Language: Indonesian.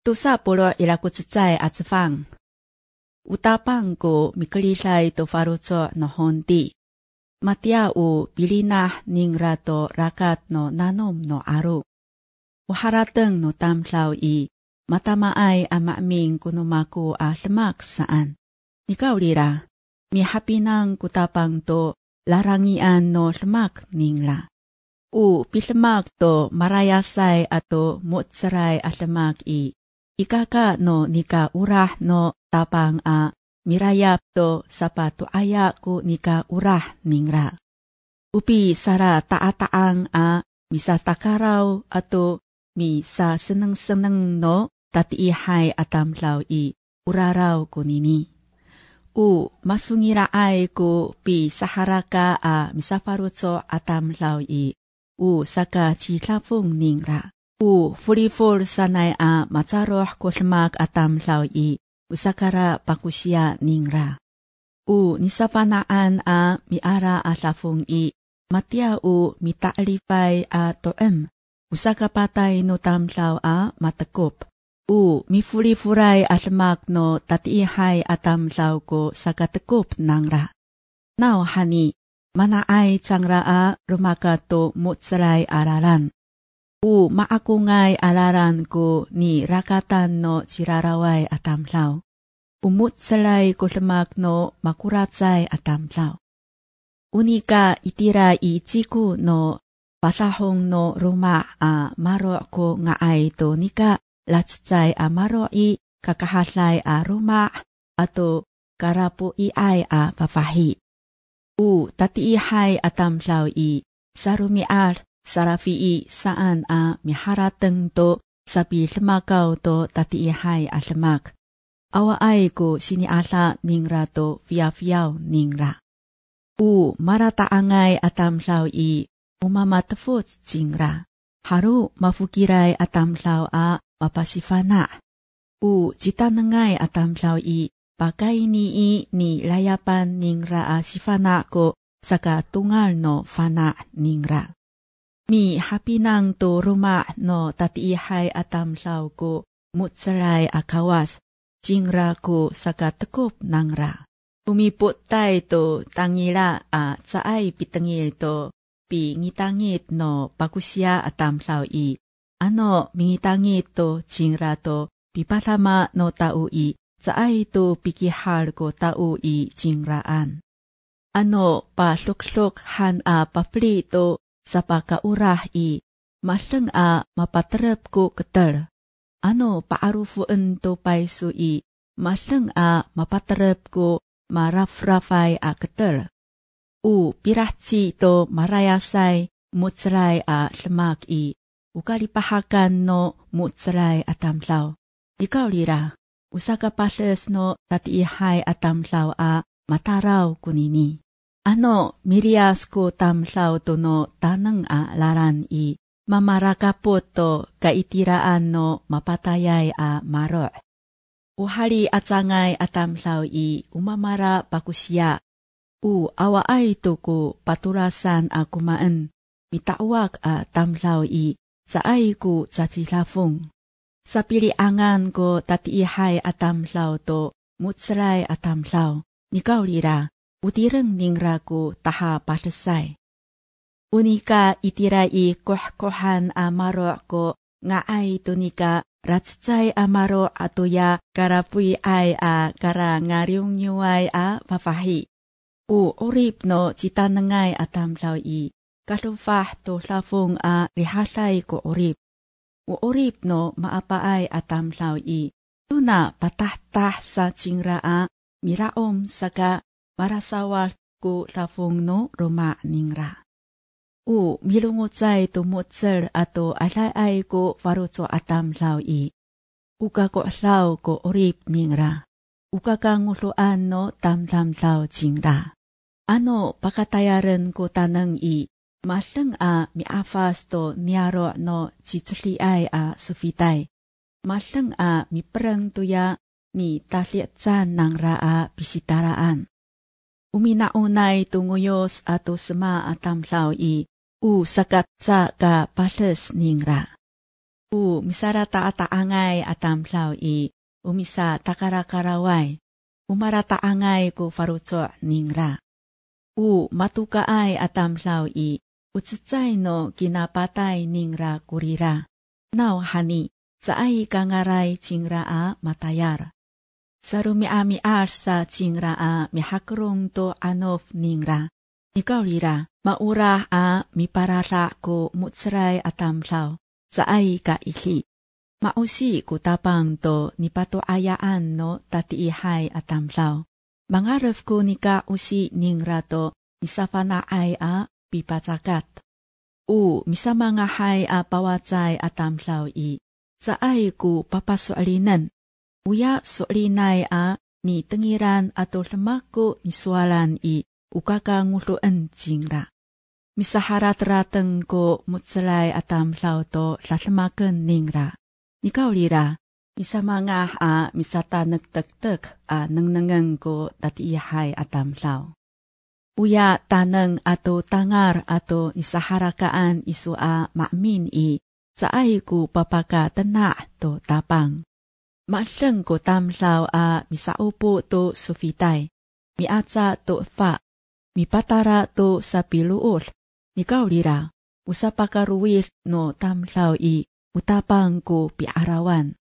Tusa pulo ilaku tsitsay at sifang. Utapang ko mikalilay to farucho no honti. Matia u bilinah ning rato rakat no nanom no aru. Uharateng no tamlaw i matamaay amaming kunumaku a lemak saan. Ikaw lira, mihapinang kutapang to larangian no lemak ningla. Pilemak to marayasay ato mutsaray a lemak i. Ikaka no nika urah no tapang a mirayap to sapato aya ko nika urah ningra. Upi sara taataang a misa takaraw ato misa seneng-seneng no tatiihay atamlaw i uraraw ko nini. Masungiraay ko pi saharaka a misaparutso atamlaw i saka chilapong ningra. Fulifol sanay a matsaroh ko lemak atamlaw i usakara pakusya ningra. Nisapanaan a miara a lafong i matia mitaalipay a toem usaka patay no tamlaw a matakop. Mifulifuray a lemak no tatiihay atamlaw ko sa katakop nangra. Now hani, manaay tsangra a rumakato mutsaray araran. Maakungay alaran ko ni rakatan no chiraraway atamlaw. Umutsalay ko lemak no makuratsay atamlaw. Unika itira ichiku no pasahong no ruma a maro ko nga ay to nika lattsay a maro i kakahaslay a ruma ato karapo i ay a papahi. Tatiihay atamlaw i sarumiar sarafi saan a miharateng to sabi lemakaw to tatiihay a lemak. Awaay ko siniala ningra to fiafiaw ningra. Marataangay atamlaw i umamatafot jingra. Haru mafukiray atamlaw a mapasifana. Jitanangay atamlaw i pakay ni layapan ningra a sifana ko saka tungal no fana ningra. Mi hapinang to ruma no tatiihay atamlaw ko mutsaray akawas jingra ko saka tekop nangra. Umiputay to tangila a tsaay pitangil to pi ngitangit no pakusya atamlaw i. Mingitangit to jingra to pipatama no tao i tsaay to pikihal ko tao i jingraan. Pasluk-sluk han a papli to sa pakaurah i, masleng a mapatrep ko keter. Paarufuan to paisu i, masleng a mapatrep ko marafrafay a keter. Pirahci to marayasay mutsray a lemak i, ukalipahakan no mutsray atamlaw. Ikaw lira, usaka pasles no tatiihay atamlaw a mataraw kunini. Mirias ko tamlaw to no tanang a laran i, mamarakapot to kaitiraan no mapatayay a maro. Uhali atsangay atamlaw i umamara pakusya. Awaay to ko paturasan a kumaan, mitawag a tamlaw i, saay ko tsachilafong. Sa piliangan ko tatiihay atamlaw to mutsray atamlaw, nikaw lira. Utireng ningra ko taha palasay. Unika itirai kohkohan amaro ko nga ay tunika rattsay amaro atoya karapuy ay a kara ngaryong a papahi. Urip no chitanangay atamlaw i kalufah to lafong a rihalay ko urip. Urip no maapaay atamlaw i tuna patahtah sa chingra a miraom saka marasawal ko lafong no roma ningra. Milungotsay tumutser ato alay ko farutso atamlaw i. Uka ko law ko orip ningra. Uka kanguluan no tamtamlaw jingra. Pakatayaran ko tanang i. Masleng a miafas to niyaro no chichliay a sufitay. Masleng a mipereng tuya mi tasliatsan ng raa bisitaraan. Uminaunay tunguyos ato sema atamlaw i, sakat sa ka pales ningra. misara taangay atamlaw umisa takarakaraway. Umarata angay ko faruco ningra. Matukaay atamlaw utsitsay no kinapatay ningra kurira. Now hani, saay kangaray chingra matayar. Sarumiami sa chingra mihakrong to anof ningra. Ikaw lira, maurah miparara ko mutsray atamlaw. Saay ka ili. Mausi ko tapang to nipatoayaan no tatiihay atamlaw. Mangarap ko nika usi ningra to nisafanaay pipasakat. Misamangahay pawatsay atamlaw saay ko papasualinan. Uya sualinay ni tengiran ato lemako niswalan ukakanguluan jingra. Misaharat-rateng ko mutsalay atamlaw to lalemaken ningra. Ikaw lira, misamangah misata nagtagtag nangnangang ko tatiihay atamlaw. Uya tanang ato tangar ato nisaharakaan isu maamin saay ko papaka tana to tapang. Maalang ko tamlaw misaupo to sufitay, miatsa to fa, mipatara to sa piluol. Ikaw lira, usapakaruwir no tamlaw utapang ko piarawan.